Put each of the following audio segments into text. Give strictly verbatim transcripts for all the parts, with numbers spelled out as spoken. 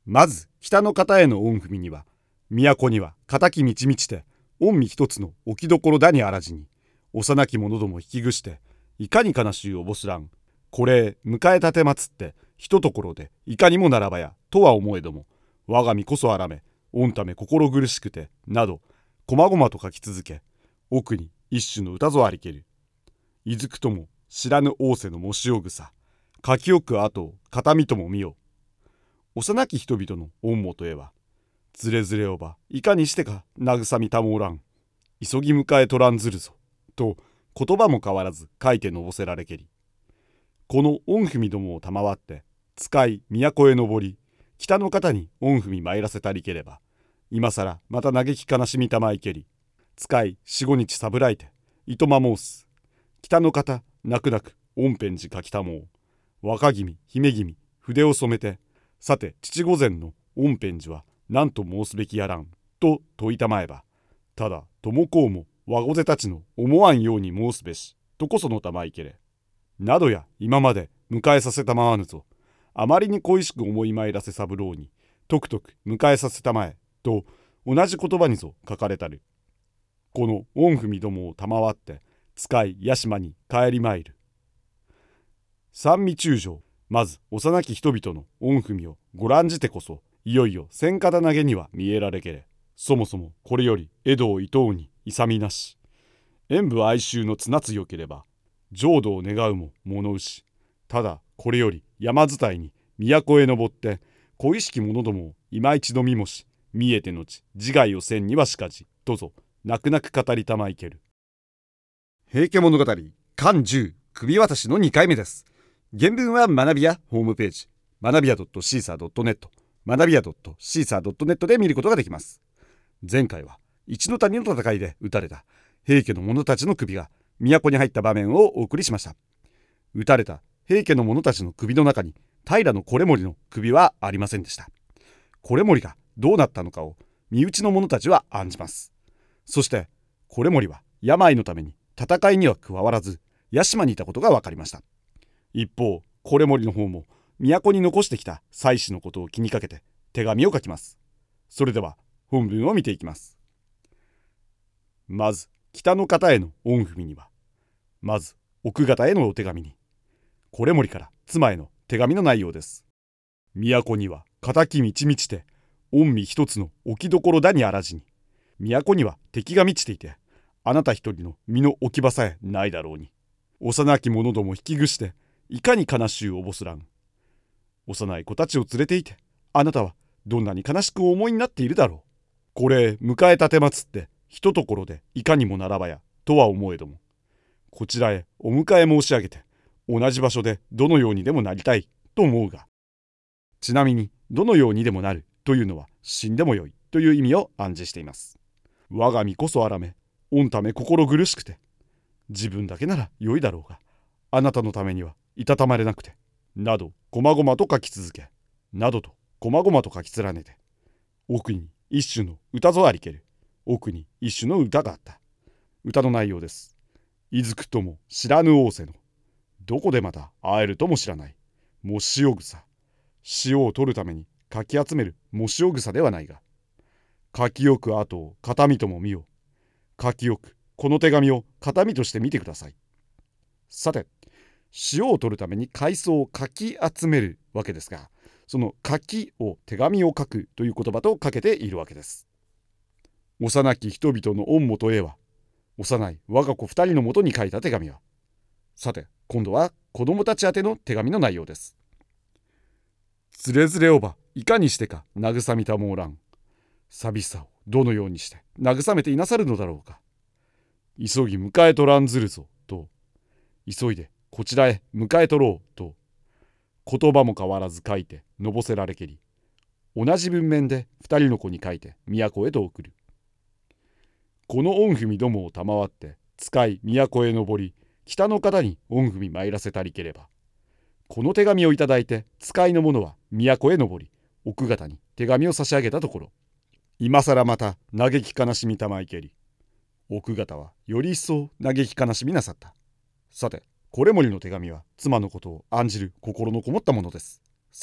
まず北の方への御文には、都には敵満ち満ちて御身一つの置きどころだにあらじに、幼き者ども引きぐしていかに悲しゅうおぼすらん。これ迎え立てまつってひとところでいかにもならばやとは思えども、我が身こそあらめ御ため心苦しくてなどこまごまと書き続け、奥に一種の歌ぞありける。いずくとも知らぬ仰せのもしおぐさ、書き置く後を形見とも見よ。幼き人々の御元へは、ずれずれおばいかにしてか慰みたもおらん。急ぎ迎えとらんずるぞと言葉も変わらず書いてのぼせられけり。この御文どもを賜って使い都へ登り、北の方に御文参らせたりければ、今さらまた嘆き悲しみたまいけり。使い四五日さぶらいていとま申す。北の方泣く泣く御辺寺書きたもう。若君姫君筆を染めて、さて父御前の御辺寺は何と申すべきやらんと問いたまえば、ただ友公も和御勢たちの思わんように申すべしとこそのたまいけれ。などや今まで迎えさせたまわぬぞ。あまりに恋しく思いまいらせ三郎にとくとく迎えさせたまえと同じ言葉にぞ書かれたる。この御文どもを賜って使い屋島に帰りまいる。三味中将、まず幼き人々の御文をご覧じてこそ、いよいよ千方投げには見えられけれ。そもそもこれより江戸を伊東に勇みなし。演武哀愁の綱強ければ浄土を願うも物牛。ただこれより山伝いに都へ登って小意識者どもを今一度見もし、見えてのち自害をせんにはしかじとぞ泣く泣く語りたまいける。平家物語巻じゅう首渡しのにかいめです。原文は学びやホームページ学びや .シーサー ドットネット 学びや .シーサー ドットネット で見ることができます。前回は一の谷の戦いで撃たれた平家の者たちの首が都に入った場面をお送りしました。撃たれた平家の者たちの首の中に平維盛の首はありませんでした。維盛がどうなったのかを身内の者たちは案じます。そして維盛は病のために戦いには加わらず屋島にいたことが分かりました。一方維盛の方も都に残してきた妻子のことを気にかけて手紙を書きます。それでは本文を見ていきます。まず北の方への御文には、まず奥方へのお手紙に、維盛から妻への手紙の内容です。都には敵満ち満ちて御身一つの置きどころだにあらじに、都には敵が満ちていて、あなた一人の身の置き場さえないだろうに、幼き者ども引きぐしていかに悲しゅうおぼすらん。幼い子たちを連れていて、あなたはどんなに悲しくお思いになっているだろう。これ迎え立てまつってひとところでいかにもならばやとは思えども、こちらへお迎え申し上げて同じ場所でどのようにでもなりたいと思うが、ちなみにどのようにでもなるというのは死んでもよいという意味を暗示しています。我が身こそあらめ御ため心苦しくて、自分だけなら良いだろうがあなたのためにはいたたまれなくて、などこまごまと書き続け、などとこまごまと書き連ねて、奥に一種の歌ぞありける。奥に一種の歌があった。歌の内容です。いずくとも知らぬ仰せの、どこでまた会えるとも知らない、もしおぐさ。塩を取るためにかき集めるもしおぐさではないが、書き置く後を形見とも見よ。書き置くこの手紙を形見として見てください。さて、塩を取るために海藻をかき集めるわけですが、その書きを手紙を書くという言葉とかけているわけです。幼き人々の御元へは、幼い我が子二人のもとに書いた手紙は、さて今度は子供たち宛ての手紙の内容です。つれづれおばいかにしてか慰みたもおらん。寂しさをどのようにして慰めていなさるのだろうか。急ぎ迎えとらんずるぞと、急いでこちらへ迎えとろうと、言葉も変わらず書いてのぼせられけり、同じ文面で二人の子に書いて都へと送る。この御文どもを賜って使い都へ登り、北の方に御文参らせたりければ、この手紙をいただいて使いの者は都へ登り、奥方に手紙を差し上げたところ、今さらまた嘆き悲しみたまいけり、奥方はより一層嘆き悲しみなさった。さて、維盛の手紙は妻のことを案じる心のこもったものです。さぞ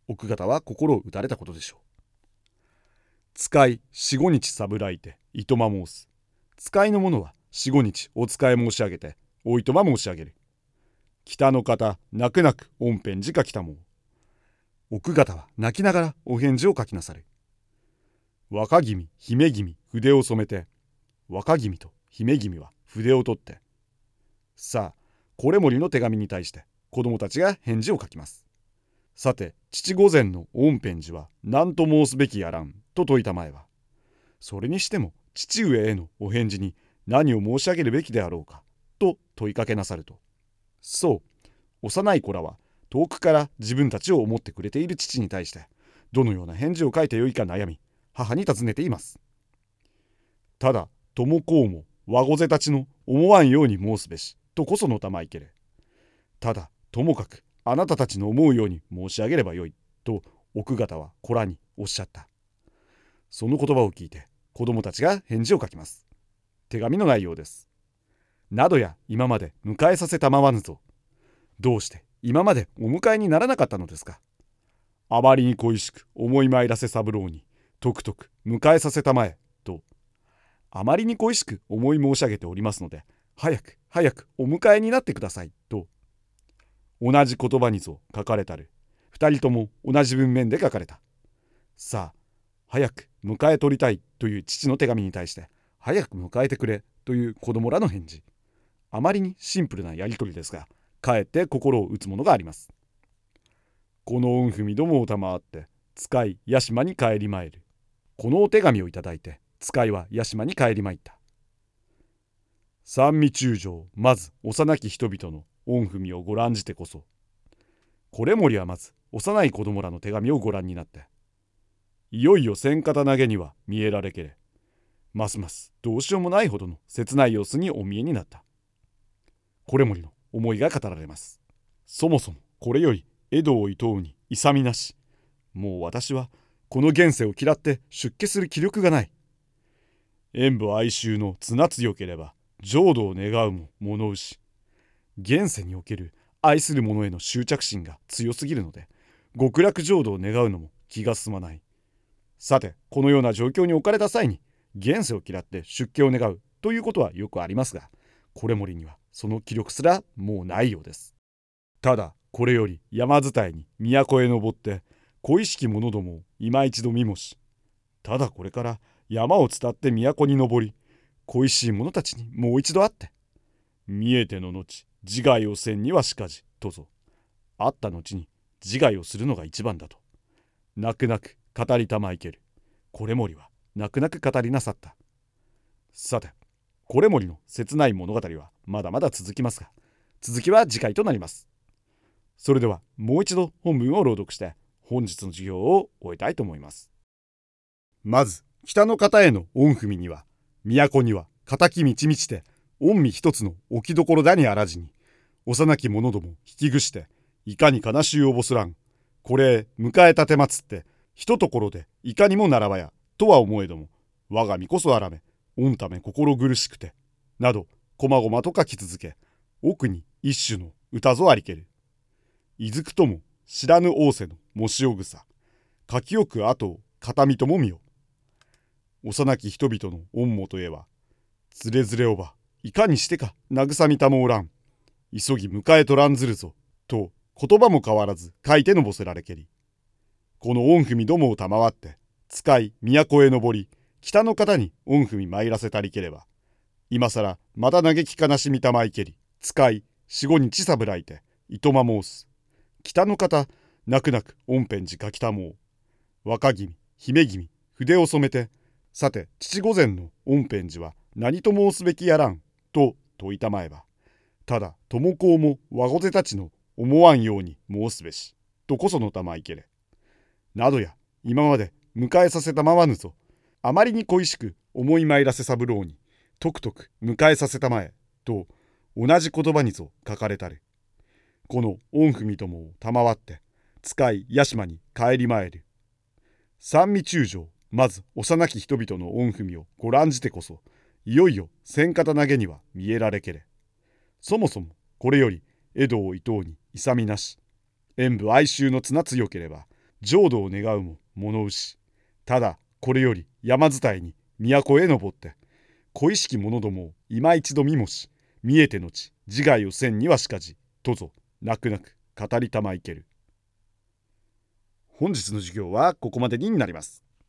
奥方は心を打たれたことでしょう。使い四五日さぶらいていとま申す。使いの者は四五日お使い申し上げておいとま申し上げる。北の方泣く泣く御返事書きたもう。奥方は泣きながらお返事を書きなさる。若君姫君筆を染めて、若君と姫君は筆を取って、さあこれ森の手紙に対して子供たちが返事を書きます。さて父御前の御返事は何と申すべきやらんと説いたまえば、それにしても父上へのお返事に何を申し上げるべきであろうかと問いかけなさると、そう幼い子らは遠くから自分たちを思ってくれている父に対してどのような返事を書いてよいか悩み、母に尋ねています。ただ友子も和御勢たちの思わんように申すべしとこそのたまいけれ。ただともかくあなたたちの思うように申し上げればよいと奥方は子らにおっしゃった。その言葉を聞いて子供たちが返事を書きます。手紙の内容です。などや今まで迎えさせたまわぬぞ。どうして今までお迎えにならなかったのですか。あまりに恋しく思い参らせ三郎にとくとく迎えさせたまえと、あまりに恋しく思い申し上げておりますので早く早くお迎えになってくださいと、同じ言葉にぞ書かれたる。二人とも同じ文面で書かれた。さあ早く迎え取りたいという父の手紙に対して早く迎えてくれという子供らの返事。あまりにシンプルなやり取りですが、かえって心を打つものがあります。この御文どもを賜って使い屋島に帰り参る。このお手紙をいただいて使いは屋島に帰り参った。三味中将まず幼き人々の御文をご覧じてこそ、これ森はまず幼い子供らの手紙をご覧になって、いよいよ千方投げには見えられけれ、ますますどうしようもないほどの切ない様子にお見えになった。これ森の思いが語られます。そもそもこれより江戸を厭うに勇みなし、もう私はこの現世を嫌って出家する気力がない。演武哀愁の綱強ければ浄土を願うも物失。現世における愛する者への執着心が強すぎるので極楽浄土を願うのも気が進まない。さてこのような状況に置かれた際に現世を嫌って出家を願うということはよくありますが、これ森にはその気力すらもうないようです。ただこれより山伝いに都へ登って恋しき者どもを今一度見もし、ただこれから山を伝って都に登り恋しい者たちにもう一度会って、見えての後自害をせんにはしかじとぞ、会った後に自害をするのが一番だと泣く泣く語りたまいける。これ森は泣く泣く語りなさった。さてこれ森の切ない物語はまだまだ続きますが、続きは次回となります。それではもう一度本文を朗読して本日の授業を終えたいと思います。まず北の方への御文には、都には敵満ち満ちて御身一つの置きどころだにあらじに、幼き者ども引きぐしていかに悲しゅうおぼすらん。これ迎えたてまつってひとところでいかにもならばやとは思えども、我が身こそあらめ御ため心苦しくてなどこまごまと書き続け、奥に一種の歌ぞありける。いずくとも知らぬ仰せのもしおぐさ、書き置く後を片身とも見よ。幼き人々の御元へは、つれづれおばいかにしてか慰みたもおらん。急ぎ迎えとらんずるぞと言葉も変わらず書いてのぼせられけり。この御文どもを賜って使い都へ登り、北の方に御文参らせたりければ、今さらまた嘆き悲しみたまいけり、使い四五日さぶらいていとま申す。北の方泣く泣く御返事書きたもう。若君姫君筆を染めて、さて父御前の御返事は何と申すべきやらんと問いたまえば、ただ友子も和御勢たちの思わんように申すべしとこそのたまいけれ。などや今まで迎えさせたまわぬぞ。あまりに恋しく思い参らせ三郎にとくとく迎えさせたまえと同じ言葉にぞ書かれたる。この御文どもを賜って使い屋島に帰り参る。三味中将まず幼き人々の御文をご覧じてこそ、いよいよ千方投げには見えられけれ。そもそもこれより江戸を厭うに勇みなし、演武哀愁の綱強ければ浄土を願うも物牛。ただこれより山伝いに都へ登って、小意識者どもを今一度見もし、見えてのち自害をせんにはしかじ、とぞ泣く泣く語りたまいける。本日の授業はここまでになります。